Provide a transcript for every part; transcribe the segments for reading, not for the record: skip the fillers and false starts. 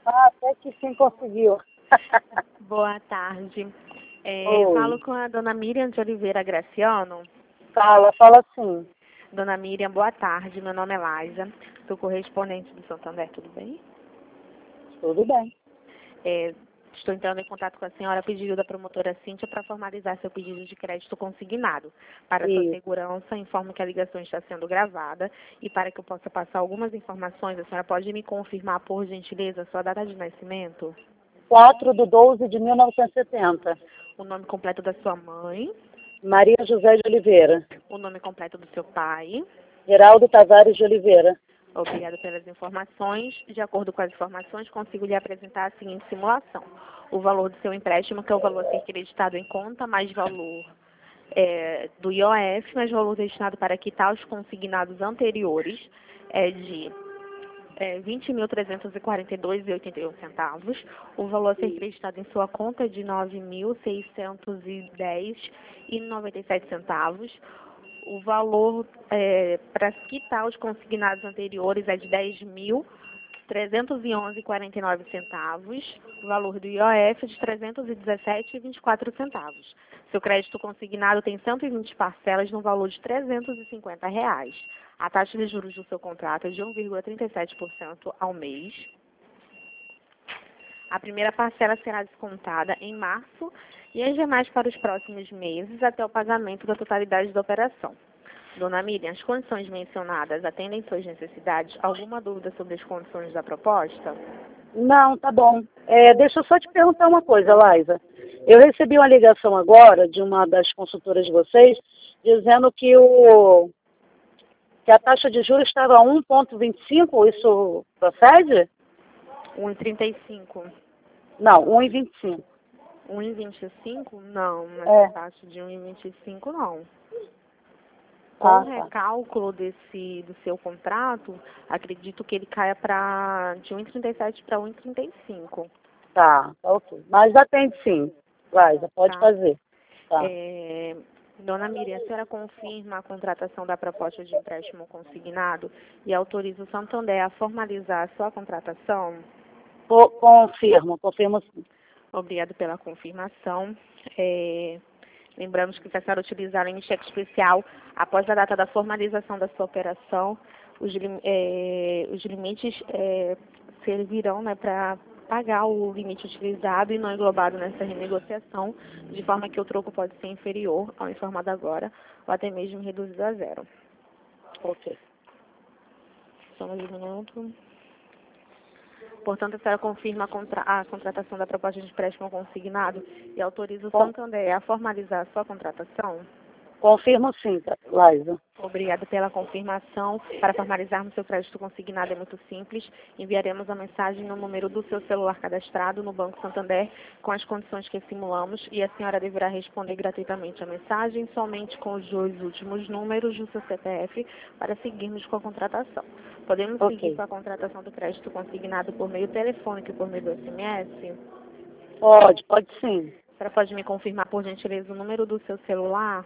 Ah, até que sim conseguiu. Boa tarde. Oi. Falo com a dona Miriam de Oliveira Graciano. Fala sim. Dona Miriam, boa tarde. Meu nome é Laisa. Sou correspondente do Santander, tudo bem? Tudo bem. Estou entrando em contato com a senhora a pedido da promotora Cíntia para formalizar seu pedido de crédito consignado. Para sua Isso. segurança, informo que a ligação está sendo gravada e para que eu possa passar algumas informações, a senhora pode me confirmar, por gentileza, sua data de nascimento, 4/12/1970. o nome completo da sua mãe, Maria José de Oliveira. o nome completo do seu pai. Geraldo Tavares de Oliveira. Obrigada pelas informações. De acordo com as informações, consigo lhe apresentar a seguinte simulação. O valor do seu empréstimo, que é o valor a ser creditado em conta, mais valor do IOF, mais valor destinado para quitar os consignados anteriores, é de R$ 20.342,81. O valor a ser creditado em sua conta é de R$ 9.610,97. O valor para quitar os consignados anteriores é de R$ 10.311,49. O valor do IOF é de R$ 317,24. Seu crédito consignado tem 120 parcelas no valor de R$ 350. A taxa de juros do seu contrato é de 1,37% ao mês. A primeira parcela será descontada em março e as demais para os próximos meses até o pagamento da totalidade da operação. Dona Miriam, as condições mencionadas atendem suas necessidades? Alguma dúvida sobre as condições da proposta? Não, tá bom. Deixa eu só te perguntar uma coisa, Laisa. Eu recebi uma ligação agora de uma das consultoras de vocês dizendo que a taxa de juros estava a 1,25, isso procede? 1,35. Não, 1,25. 1,25? Não, mas É. a taxa de 1,25 não. Com Ah, o tá. recálculo do seu contrato, acredito que ele caia de 1,37 para 1,35, Tá, ok. Mas atende sim, Laisa, pode tá? fazer. Tá. Dona Miriam, a senhora confirma a contratação da proposta de empréstimo consignado e autoriza o Santander a formalizar a sua contratação? Confirmo sim. Obrigado pela confirmação. Lembramos que se a senhora utilizar em cheque especial, após a data da formalização da sua operação, os limites servirão, né, para pagar o limite utilizado e não englobado nessa renegociação, de forma que o troco pode ser inferior ao informado agora, ou até mesmo reduzido a zero. Ok. Só mais um minuto. Portanto, a senhora confirma a contratação da proposta de empréstimo consignado e autoriza o Santander a formalizar a sua contratação? Confirmo sim, Laisa. Obrigada pela confirmação. Para formalizarmos seu crédito consignado é muito simples. Enviaremos a mensagem no número do seu celular cadastrado no Banco Santander com as condições que simulamos e a senhora deverá responder gratuitamente a mensagem somente com os 2 últimos números do seu CPF para seguirmos com a contratação. Podemos seguir com a contratação do crédito consignado por meio telefônico e por meio do SMS? Pode sim. A senhora pode me confirmar, por gentileza, o número do seu celular?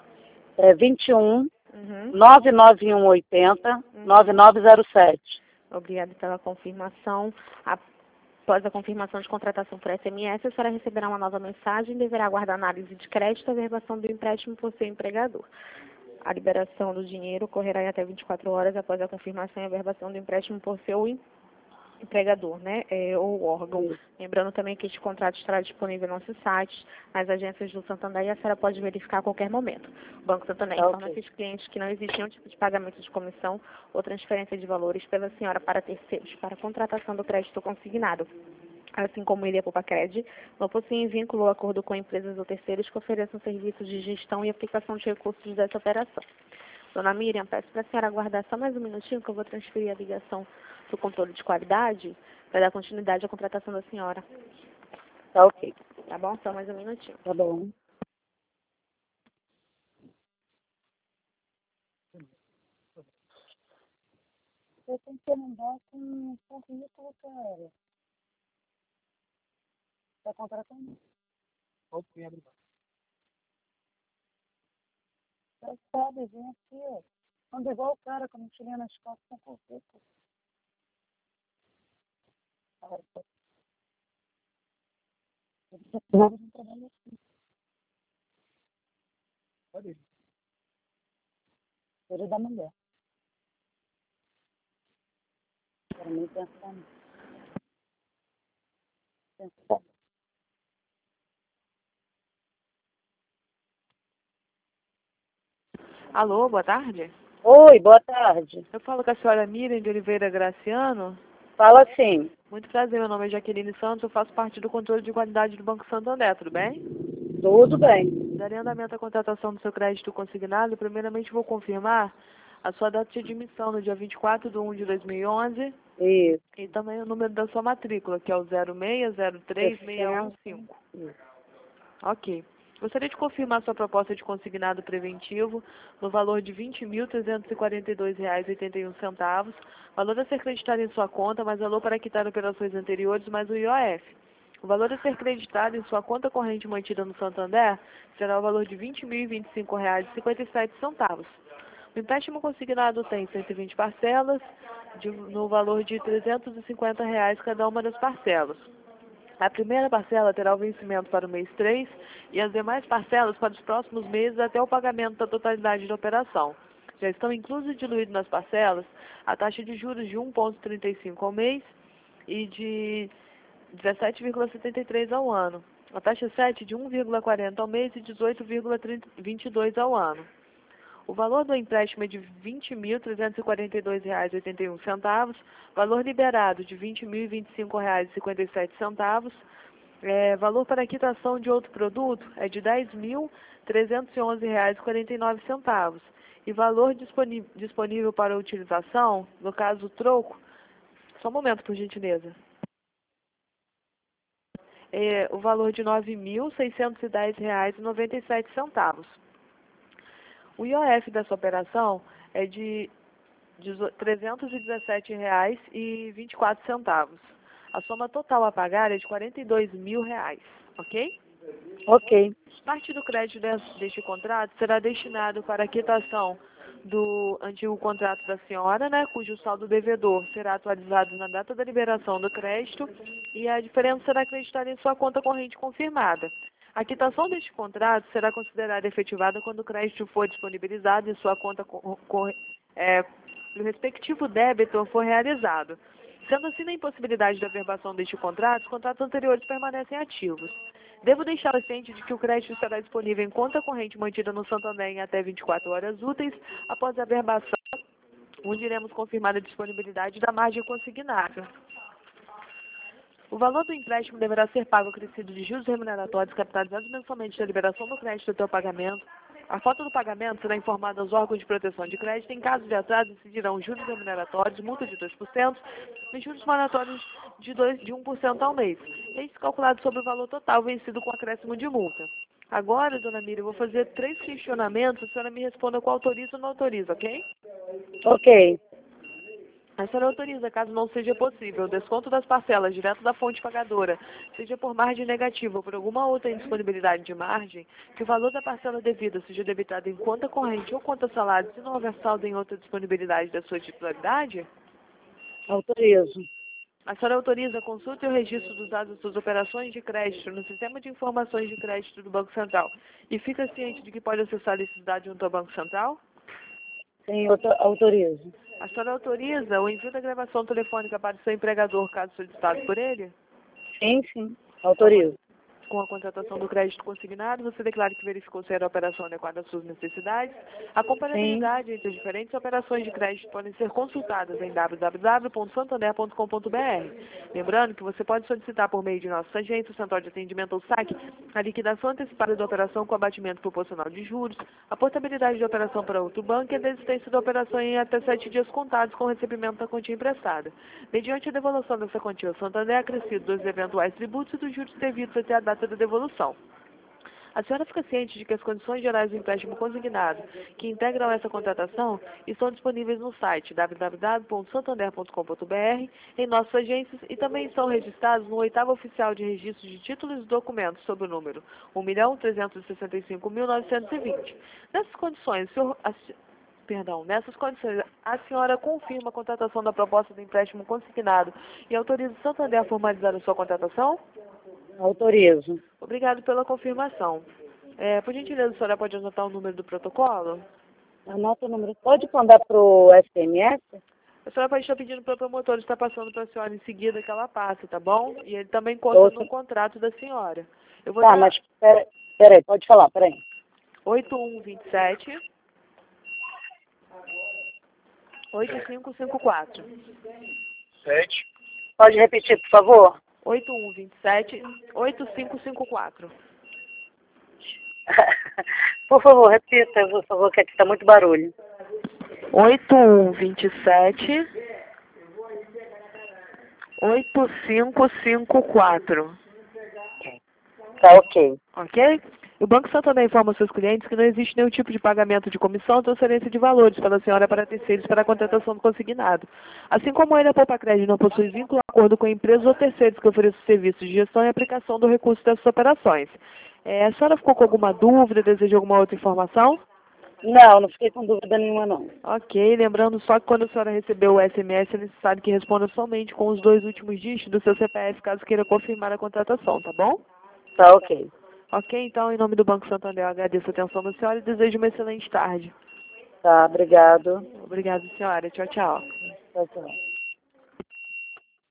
21 Uhum. 99180 9907. Obrigada pela confirmação. Após a confirmação de contratação por SMS, a senhora receberá uma nova mensagem e deverá aguardar análise de crédito e a verbação do empréstimo por seu empregador. A liberação do dinheiro ocorrerá em até 24 horas após a confirmação e a verbação do empréstimo por seu empregador, né, ou órgão. Lembrando também que este contrato estará disponível no nosso site, nas agências do Santander, e a senhora pode verificar a qualquer momento. O Banco Santander informa esses clientes que não existe nenhum tipo de pagamento de comissão ou transferência de valores pela senhora para terceiros, para a contratação do crédito consignado. Assim como ele e a Poupa-Cred, não possuem vínculo ou acordo com empresas ou terceiros que ofereçam serviços de gestão e aplicação de recursos dessa operação. Dona Miriam, peço para a senhora aguardar só mais um minutinho que eu vou transferir a ligação do controle de qualidade para dar continuidade à contratação da senhora. Tá ok. Tá bom? Só mais um minutinho. Tá bom. Você tem que mandar com currículo, cara. Tá contratando? Ok, abre. Já sabe, vem aqui, ó. Anda igual o cara, quando tirei nas costas com currículo. Filho da mulher. Para mim pensar. Alô, boa tarde. Oi, boa tarde. Eu falo com a senhora Miriam de Oliveira Graciano. Fala sim. Muito prazer, meu nome é Jaqueline Santos, eu faço parte do controle de qualidade do Banco Santander, tudo bem? Tudo bem. Darei andamento à contratação do seu crédito consignado. Primeiramente vou confirmar a sua data de admissão no dia 24/1/2011 Isso. e também o número da sua matrícula, que é o 0603615. Ok. Gostaria de confirmar sua proposta de consignado preventivo no valor de R$ 20.342,81, valor a ser creditado em sua conta, mais valor para quitar operações anteriores, mais o IOF. O valor a ser creditado em sua conta corrente mantida no Santander será o valor de R$ 20.025,57. O empréstimo consignado tem 120 parcelas, no valor de R$ 350 cada uma das parcelas. A primeira parcela terá o vencimento para o mês 3 e as demais parcelas para os próximos meses até o pagamento da totalidade da operação. Já estão inclusos e diluídos nas parcelas a taxa de juros de 1,35 ao mês e de 17,73 ao ano. A taxa 7 de 1,40 ao mês e 18,22 ao ano. O valor do empréstimo é de R$ 20.342,81, valor liberado de R$ 20.025,57, valor para quitação de outro produto é de R$ 10.311,49 e valor disponível para utilização, no caso troco, só um momento por gentileza, o valor de R$ 9.610,97. O IOF dessa operação é de R$ 317,24. A soma total a pagar é de R$ 42 mil, ok? Ok. Parte do crédito deste contrato será destinado para a quitação do antigo contrato da senhora, né, cujo saldo devedor será atualizado na data da liberação do crédito e a diferença será acreditada em sua conta corrente confirmada. A quitação deste contrato será considerada efetivada quando o crédito for disponibilizado e sua conta o respectivo débito for realizado. Sendo assim, na impossibilidade da averbação deste contrato, os contratos anteriores permanecem ativos. Devo deixá-la ciente de que o crédito estará disponível em conta corrente mantida no Santander em até 24 horas úteis após a averbação, onde iremos confirmar a disponibilidade da margem consignada. O valor do empréstimo deverá ser pago acrescido de juros remuneratórios capitalizados mensalmente da liberação do crédito até o pagamento. A falta do pagamento será informada aos órgãos de proteção de crédito. Em caso de atraso, incidirão juros remuneratórios, multa de 2% e juros moratórios de 1% ao mês. Este calculado sobre o valor total vencido com acréscimo de multa. Agora, dona Miriam, eu vou fazer 3 questionamentos. A senhora me responda qual autoriza ou não autoriza, ok? Ok. A senhora autoriza, caso não seja possível, o desconto das parcelas direto da fonte pagadora, seja por margem negativa ou por alguma outra indisponibilidade de margem, que o valor da parcela devida seja debitado em conta corrente ou conta salário, se não houver saldo em outra disponibilidade da sua titularidade? Autorizo. A senhora autoriza a consulta e o registro dos dados das suas operações de crédito no Sistema de Informações de Crédito do Banco Central e fica ciente de que pode acessar esses dados junto ao Banco Central? Sim, autorizo. A senhora autoriza o envio da gravação telefônica para o seu empregador, caso solicitado por ele? Sim. Autorizo. Com a contratação do crédito consignado, você declara que verificou se era a operação adequada às suas necessidades. A comparabilidade entre as diferentes operações de crédito podem ser consultadas em www.santander.com.br. Lembrando que você pode solicitar por meio de nossa agência, o Central de Atendimento ou SAC, a liquidação antecipada da operação com abatimento proporcional de juros, a portabilidade da operação para outro banco e a desistência da operação em até 7 dias contados com o recebimento da quantia emprestada. Mediante a devolução dessa quantia, o Santander é acrescido dos eventuais tributos e dos juros devidos até a data da devolução. A senhora fica ciente de que as condições gerais do empréstimo consignado que integram essa contratação estão disponíveis no site www.santander.com.br, em nossas agências e também são registrados no 8º Oficial de Registro de Títulos e Documentos sob o número 1.365.920. Nessas condições, perdão. Nessas condições, a senhora confirma a contratação da proposta do empréstimo consignado e autoriza o Santander a formalizar a sua contratação? Autorizo. Obrigado pela confirmação. Por gentileza, a senhora pode anotar o número do protocolo? Anota o número. Pode mandar pro SMS? A senhora pode estar pedindo para o promotor estar passando para a senhora em seguida que ela passe, tá bom? E ele também consta no contrato da senhora. Eu vou Tá, dar mas peraí, pode falar, peraí. 8127 8554. 7. Pode repetir, por favor? 8127 8554. Por favor, repita, por favor, que aqui está muito barulho. 8127 8554. Tá ok. Ok? O Banco Santander informa aos seus clientes que não existe nenhum tipo de pagamento de comissão ou transferência de valores pela senhora para terceiros para a contratação do consignado. Assim como ainda a Poupa Crédito não possui vínculo ou acordo com empresas ou terceiros que ofereçam serviços de gestão e aplicação do recurso dessas operações. A senhora ficou com alguma dúvida, deseja alguma outra informação? Não fiquei com dúvida nenhuma, não. Ok, lembrando só que quando a senhora recebeu o SMS é necessário que responda somente com os 2 últimos dígitos do seu CPF, caso queira confirmar a contratação, tá bom? Tá ok. Ok, então, em nome do Banco Santander, eu agradeço a atenção da senhora e desejo uma excelente tarde. Tá, obrigado. Obrigada, senhora. Tchau, tchau. Tchau, tchau.